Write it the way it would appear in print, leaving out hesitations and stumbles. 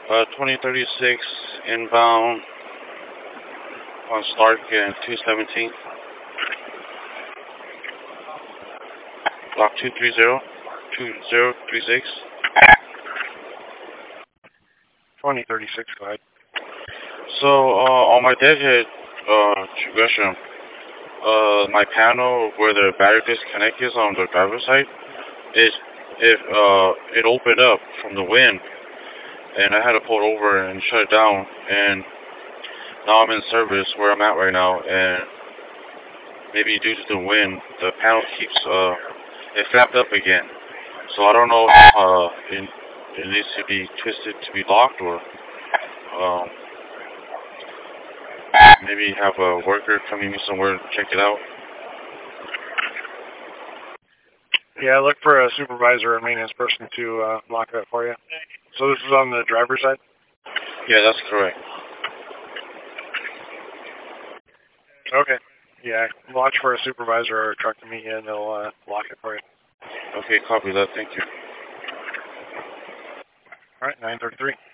2036 inbound on Stark and 217. Block 230-2036. 2036, go ahead. So, on my deadhead Gresham, my panel where the battery disconnect is on the driver's side, it opened up from the wind, and I had to pull it over and shut it down, and now I'm in service where I'm at right now, and maybe due to the wind, the panel keeps, it flapped up again. So I don't know if it needs to be twisted to be locked, or maybe have a worker come meet me somewhere and check it out. Yeah, look for a supervisor or maintenance person to lock that for you. So this is on the driver's side? Yeah, that's correct. Okay. Yeah, watch for a supervisor or a truck to meet you, and they'll lock it for you. Okay, copy that. Thank you. All right, 933.